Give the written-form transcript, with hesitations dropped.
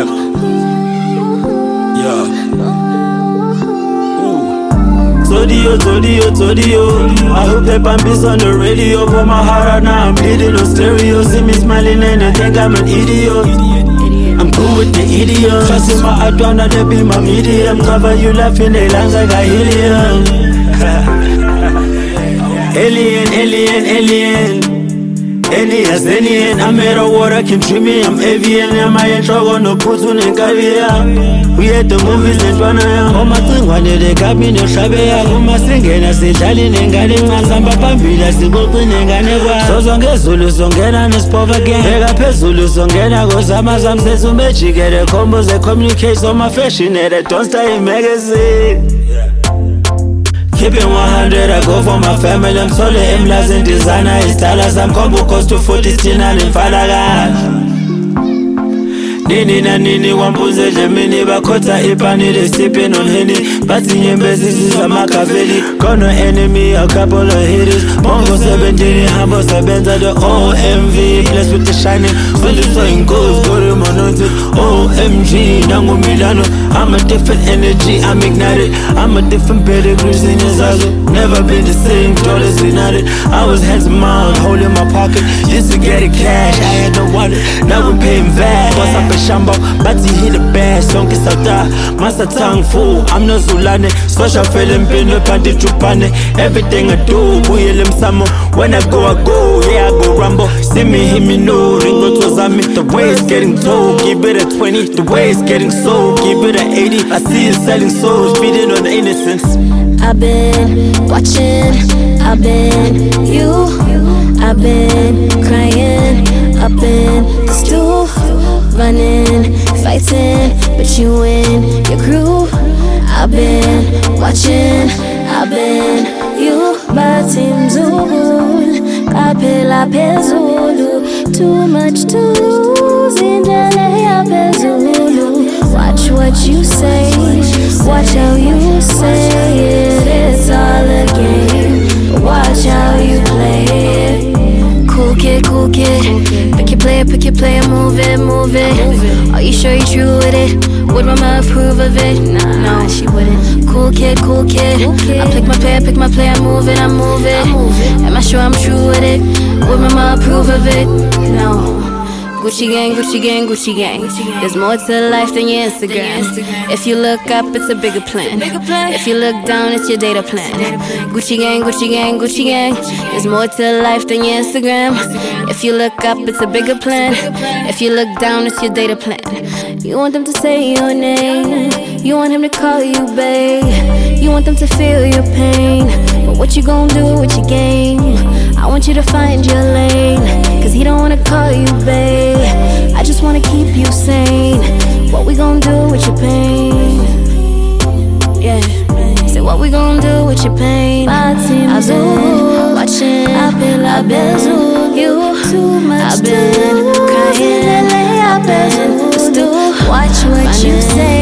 Todio. I hope that Bambi's on the radio. Pour my heart out now, I'm bleeding on stereo. See me smiling and they think I'm an idiot. I'm cool with the idiot. Trusting my heart, now they be my medium. Cover you laughing, they lungs like a helium. Alien. Alien, I'm made of water, can treat me, I'm avian. Am I in trouble, no put on in caviar. We had the movies in Panaya. Oh, my thing, one day they got me no Shabaya. Oh, my singing, I say, Charlie, and Gadding, and Samba Pambi, that's the good thing, and Ganeva. So, Zonga Zulu, Zongena, and his power again. Mega Pezulu, Zongena, goes Amazon, says to make you get a combos, they communicate on my fashion, and don't stay in magazine. Keep it 100, I go for my family. I'm solid, M-Labs and designer. It's dollars, I'm combo cost to 40 Tina in Falaga. Nini, wambuze Gemini. Bakota ipani, they sipping on Henny. Batting in bases, a Machiavelli. Got no enemy, a couple of hitters. Bongo 17, Hambo Sabenta, the OMV. Blessed with the shining, when the sun goes, go to Monotic. OMG, Nango Milano. I'm a different energy, I'm ignited. I'm a different pedigree, in his eyes. Never been the same, dollars united. I was handsome, mom, holding my pocket. Used to get it cash, I had no wallet. Now we're paying VAT. What's up in Shambo? But he hit the best, don't get out there. Master tongue full, I'm not Zulane. Social feeling, pin up and the chupane. Everything I do, Buyelim Samo. When I go, yeah, I go Rambo. See me, hear me, no, Ringo to Zami. The way it's getting told, keep it at 20. The way it's getting sold, keep it at 80. I see it selling souls, feeding on the innocence. I've been watching, I've been I've been crying up in the stool, running, fighting, but you and your crew. I've been watching, I've been Batim Zulu, Kapela Pezulu. Too much to lose in the Zulu. Watch what you say, watch how you say it. It's all a game, watch how you play it. Cool kid, pick your player, move it. Are you sure you're true with it? Would mama approve of it? No, she wouldn't. Cool kid. I pick my player, move it. Am I sure I'm true with it? Would mama approve of it? No. Gucci gang. There's more to life than your Instagram. If you look up, it's a bigger plan. If you look down, it's your data plan. Gucci gang. There's more to life than your Instagram. If you look up, it's a bigger plan. If you look down, it's your data plan. You want them to say your name. You want him to call you babe. You want them to feel your pain. But what you gonna do with your game? I want you to find your lane. Cause he don't wanna call you babe. I just wanna keep you sane. What we gonna do with your pain? Yeah. Say what we gonna do with your pain? I've been watching, I've been you too much. I've been crying, I've been watch what you say.